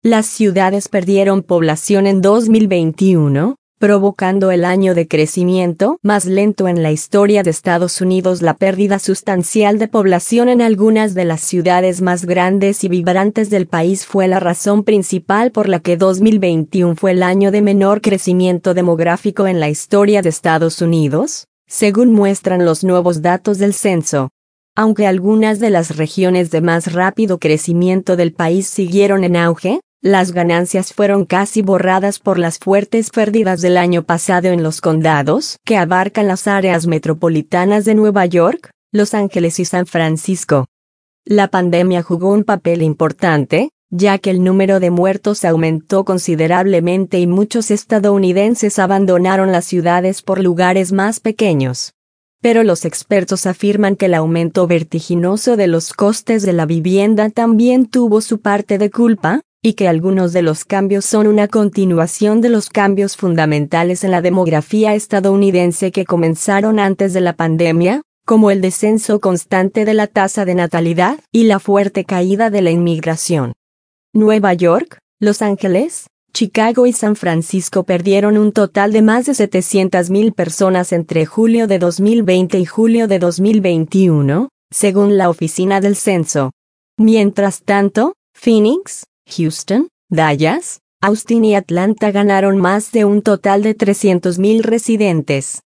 Las ciudades perdieron población en 2021, provocando el año de crecimiento más lento en la historia de Estados Unidos. La pérdida sustancial de población en algunas de las ciudades más grandes y vibrantes del país fue la razón principal por la que 2021 fue el año de menor crecimiento demográfico en la historia de Estados Unidos, según muestran los nuevos datos del censo. Aunque algunas de las regiones de más rápido crecimiento del país siguieron en auge, las ganancias fueron casi borradas por las fuertes pérdidas del año pasado en los condados, que abarcan las áreas metropolitanas de Nueva York, Los Ángeles y San Francisco. La pandemia jugó un papel importante, ya que el número de muertos aumentó considerablemente y muchos estadounidenses abandonaron las ciudades por lugares más pequeños. Pero los expertos afirman que el aumento vertiginoso de los costes de la vivienda también tuvo su parte de culpa, y que algunos de los cambios son una continuación de los cambios fundamentales en la demografía estadounidense que comenzaron antes de la pandemia, como el descenso constante de la tasa de natalidad y la fuerte caída de la inmigración. Nueva York, Los Ángeles, Chicago y San Francisco perdieron un total de más de 700,000 personas entre julio de 2020 y julio de 2021, según la Oficina del Censo. Mientras tanto, Phoenix, Houston, Dallas, Austin y Atlanta ganaron más de un total de 300,000 residentes.